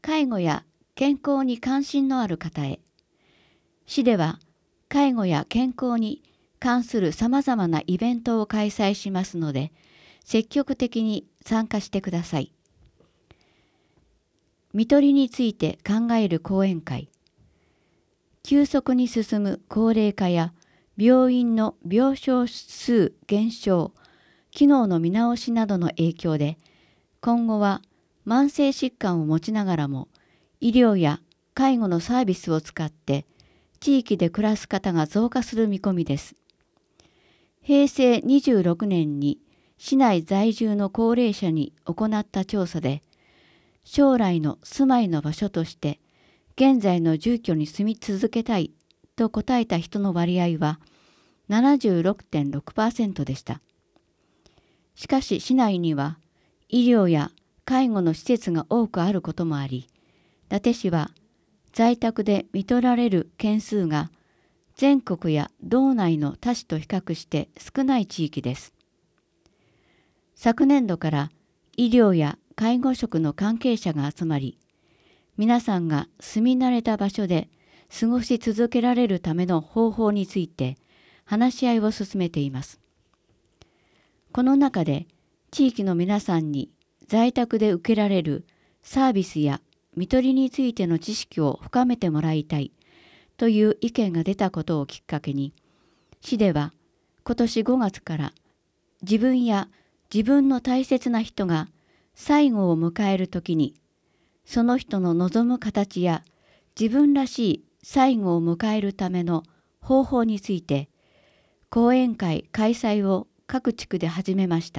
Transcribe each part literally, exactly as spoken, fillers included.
介護や健康に関心のある方へ。市では介護や健康に関するさまざまなイベントを開催しますので、積極的に参加してください。看取りについて考える講演会。急速に進む高齢化や病院の病床数減少、機能の見直しなどの影響で、今後は慢性疾患を持ちながらも医療や介護のサービスを使って地域で暮らす方が増加する見込みです。へいせいにじゅうろくねんに市内在住の高齢者に行った調査で、将来の住まいの場所として現在の住居に住み続けたいと答えた人の割合は ななじゅうろくてんろくパーセント でした。しかし市内には医療や介護の施設が多くあることもあり、伊達市は在宅で看取られる件数が全国や道内の他市と比較して少ない地域です。昨年度から医療や介護職の関係者が集まり、皆さんが住み慣れた場所で過ごし続けられるための方法について話し合いを進めています。この中で地域の皆さんに在宅で受けられるサービスや看取りについての知識を深めてもらいたいという意見が出たことをきっかけに、市では今年ごがつから自分や自分の大切な人が最後を迎えるときに、その人の望む形や自分らしい最後を迎えるための方法について講演会開催を各地区で始めました。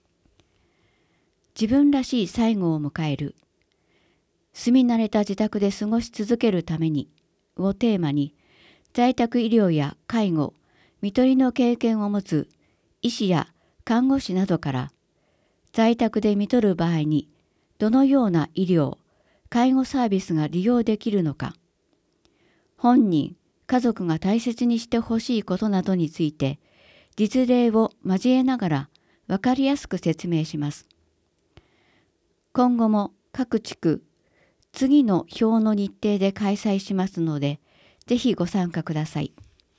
自分らしい最後を迎える、住み慣れた自宅で過ごし続けるためにをテーマに、在宅医療や介護、看取りの経験を持つ医師や看護師などから、在宅で看取る場合にどのような医療、介護サービスが利用できるのか、本人、家族が大切にしてほしいことなどについて、実例を交えながら分かりやすく説明します。今後も各地区、次の表の日程で開催しますので、ぜひご参加ください。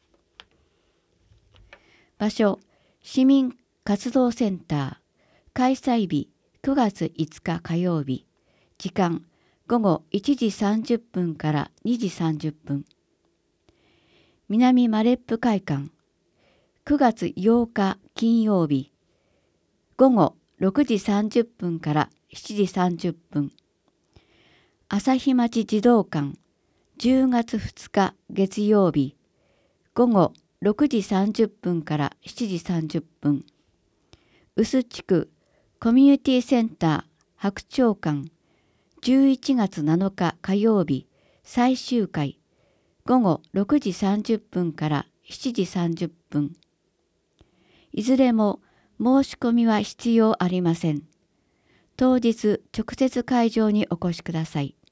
場所、市民活動センター、開催日くがついつか火曜日、時間ごごいちじさんじゅっぷんからにじさんじゅっぷん。南マレップ会館、くがつようか金曜日、ごごろくじさんじゅっぷんからしちじさんじゅっぷん。朝日町児童館、じゅうがつふつか月曜日、ごごろくじさんじゅっぷんからしちじさんじゅっぷん。臼地区コミュニティセンター白鳥館、じゅういちがつなのか火曜日、最終回、ごごろくじさんじゅっぷんからしちじさんじゅっぷん。いずれも申し込みは必要ありません。当日直接会場にお越しください。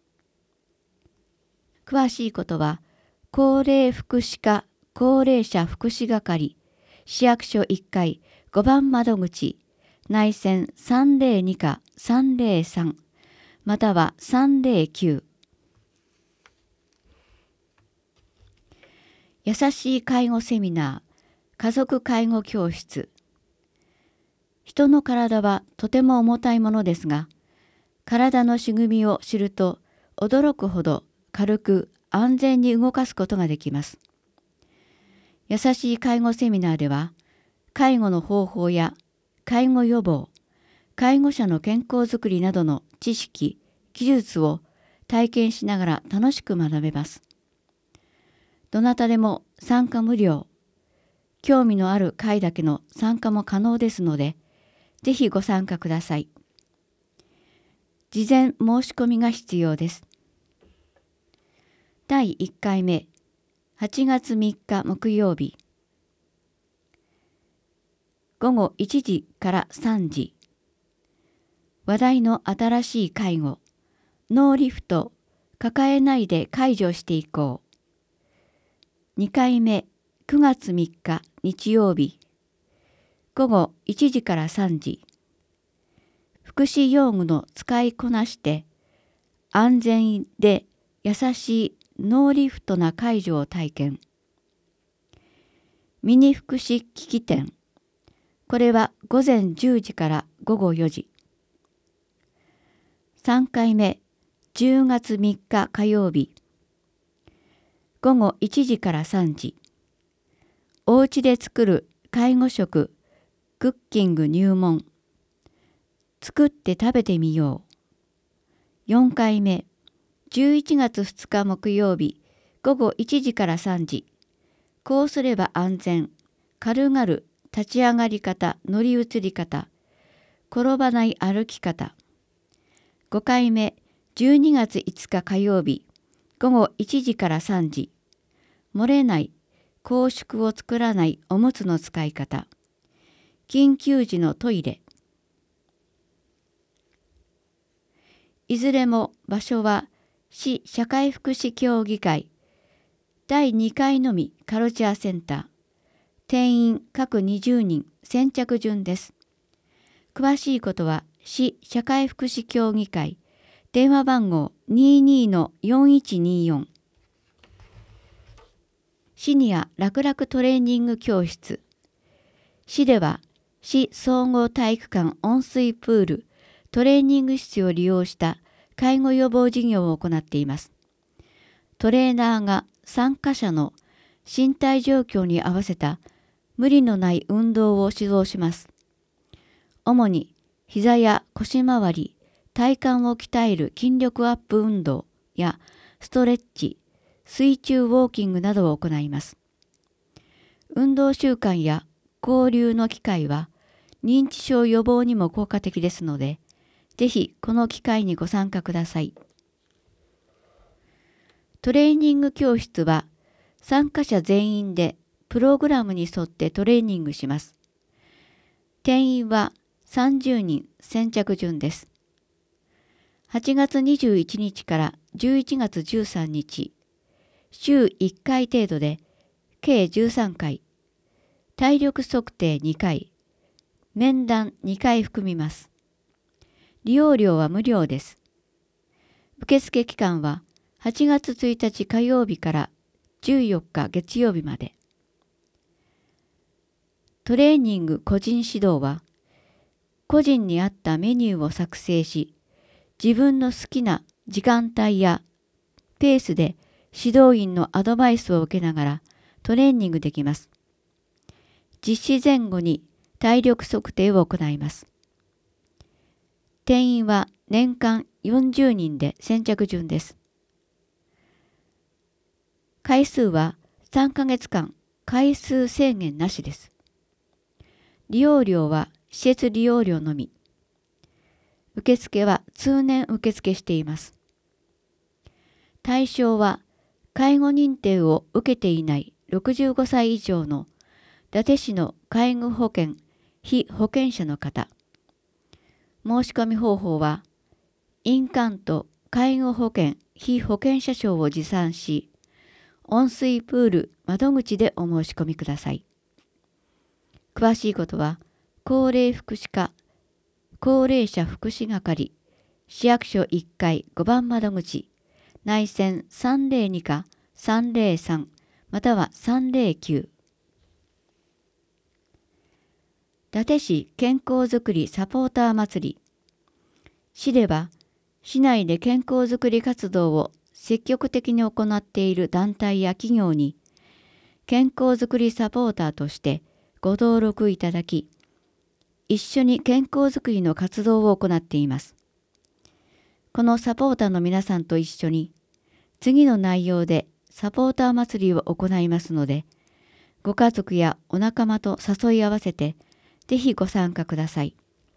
詳しいことは、高齢福祉課高齢者福祉係、市役所いっかいごばん窓口、内線さんぜろにかさんぜろさん、またはさんぜろきゅう。優しい介護セミナー、家族介護教室。人の体はとても重たいものですが、体の仕組みを知ると驚くほど軽く安全に動かすことができます。優しい介護セミナーでは、介護の方法や介護予防、介護者の健康づくりなどの知識、技術を体験しながら楽しく学べます。どなたでも参加無料、興味のある会だけの参加も可能ですので、ぜひご参加ください。事前申し込みが必要です。だいいっかいめ、はちがつみっか木曜日、ごごいちじからさんじ。話題の新しい介護、ノーリフト、抱えないで介助していこう。にかいめ、くがつみっか日曜日、ごごいちじからさんじ。福祉用具の使いこなして安全で優しいノーリフトな介助を体験。ミニ福祉機器店。これはごぜんじゅうじからごごよじ。さんかいめ、じゅうがつみっか火曜日。ごごいちじからさんじ。おうちで作る介護食、クッキング入門。作って食べてみよう。よんかいめ、じゅういちがつふつか木曜日、ごごいちじからさんじ。こうすれば安全、軽々立ち上がり方、乗り移り方、転ばない歩き方。ごかいめ、じゅうにがついつか火曜日、ごごいちじからさんじ。漏れない、拘縮を作らないおむつの使い方。緊急時のトイレ。いずれも場所は市社会福祉協議会だいにかいのみカルチャーセンター。定員各にじゅうにん、先着順です。詳しいことは市社会福祉協議会電話番号 にじゅうに のよんいちによん。シニア楽々トレーニング教室。市では市総合体育館温水プールトレーニング室を利用した介護予防事業を行っています。トレーナーが参加者の身体状況に合わせた無理のない運動を指導します。主に膝や腰回り、体幹を鍛える筋力アップ運動やストレッチ、水中ウォーキングなどを行います。運動習慣や交流の機会は認知症予防にも効果的ですので、ぜひこの機会にご参加ください。トレーニング教室は参加者全員でプログラムに沿ってトレーニングします。定員はさんじゅうにん、先着順です。はちがつにじゅういちにちからじゅういちがつじゅうさんにち、週いっかい程度で計じゅうさんかい、体力測定にかい、面談にかい含みます。利用料は無料です。受付期間ははちがつついたち火曜日からじゅうよっか月曜日まで。トレーニング個人指導は、個人に合ったメニューを作成し、自分の好きな時間帯やペースで指導員のアドバイスを受けながらトレーニングできます。実施前後に体力測定を行います。定員は年間よんじゅうにんで先着順です。回数はさんかげつかん回数制限なしです。利用料は施設利用料のみ。受付は通年受付しています。対象は介護認定を受けていないろくじゅうごさい以上の伊達市の介護保険被保険者の方。申し込み方法は印鑑と介護保険被保険者証を持参し、温水プール窓口でお申し込みください。詳しいことは高齢福祉課高齢者福祉係市役所いっかいごばん窓口内線さんぜろにかさんぜろさんまたはさんぜろきゅう。伊達市健康づくりサポーター祭り。市では市内で健康づくり活動を積極的に行っている団体や企業に健康づくりサポーターとしてご登録いただき、一緒に健康づくりの活動を行っています。このサポーターの皆さんと一緒に次の内容でサポーター祭りを行いますので、ご家族やお仲間と誘い合わせてぜひご参加ください。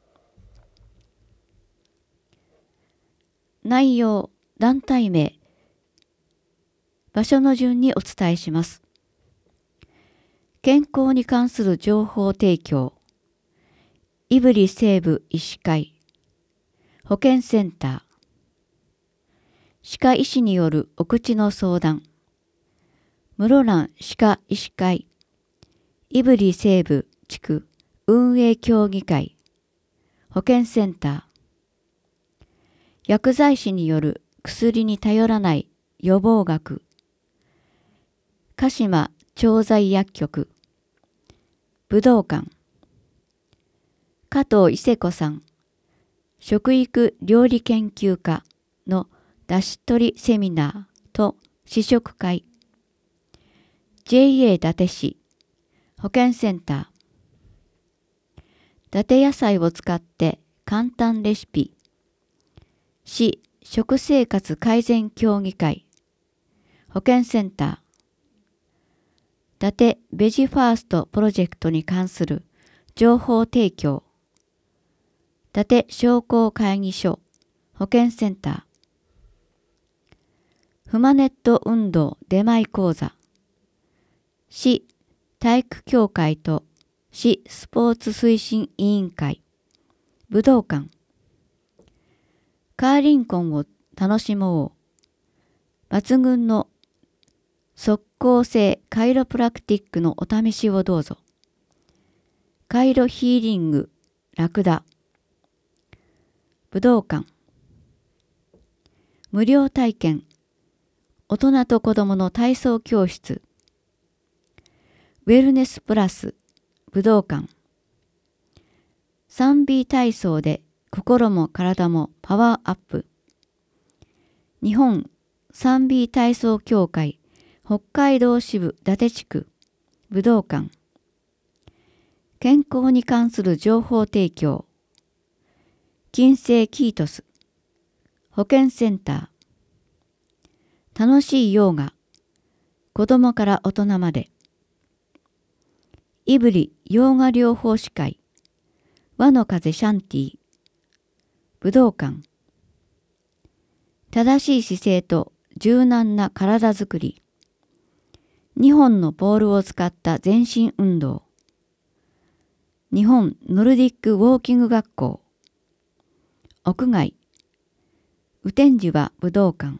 内容、団体名、場所の順にお伝えします。健康に関する情報提供、胆振西部医師会、保健センター、歯科医師によるお口の相談、室蘭歯科医師会、胆振西部地区運営協議会、保健センター、薬剤師による薬に頼らない予防学。鹿島調剤薬局。武道館。加藤伊勢子さん、食育料理研究家の出し取りセミナーと試食会。ジェイエー 伊達市保健センター。伊達野菜を使って簡単レシピ。市食生活改善協議会。保健センター。伊達ベジファーストプロジェクトに関する情報提供。伊達商工会議所保健センター。フマネット運動出前講座。市体育協会と市スポーツ推進委員会。武道館。カーリンコンを楽しもう。抜群の即効性カイロプラクティックのお試しをどうぞ。カイロヒーリングラクダ。武道館。無料体験。大人と子どもの体操教室。ウェルネスプラス武道館。さんビー 体操で心も体もパワーアップ。日本 さんビー 体操協会北海道支部伊達地区武道館。健康に関する情報提供。金星キートス保健センター。楽しいヨーガ。子どもから大人まで。胆振ヨーガ療法士会。和の風シャンティー。武道館。正しい姿勢と柔軟な体づくり。にほんのボールを使った全身運動。日本ノルディックウォーキング学校。屋外。雨天時は武道館。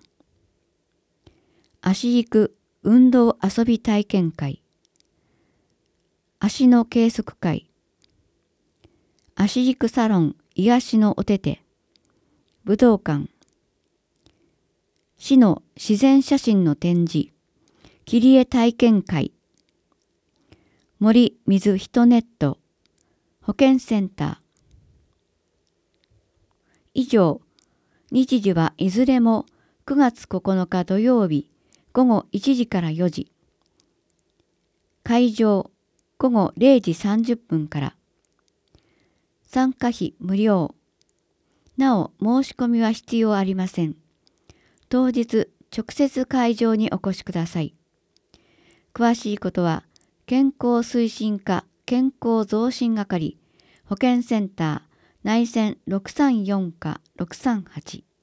足軸運動遊び体験会。足の計測会。足軸サロン癒しのお手手。武道館。市の自然写真の展示。切り絵体験会。森水人ネット保健センター。以上、日時はいずれもくがつここのか土曜日ごごいちじからよじ。会場ごごれいじさんじゅっぷんから。参加費無料。なお申し込みは必要ありません。当日直接会場にお越しください。詳しいことは健康推進課健康増進係保健センター内線ろくさんよんかろくさんはち。